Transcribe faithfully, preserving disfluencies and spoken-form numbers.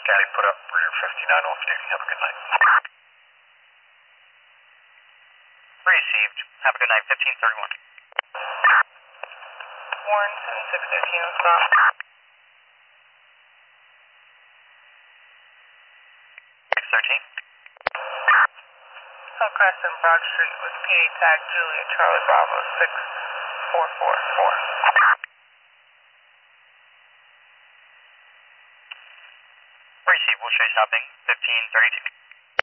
Scotty, put up rear fifty-nine off duty. Have a good night. Received. Have a good night. fifteen thirty-one. Warren, seven six fifteen, stop. six thirteen. Hillcrest and Broad Street with P A tag Julia Charlie Bravo six four four four. Received. We'll show you stopping. fifteen thirty-two.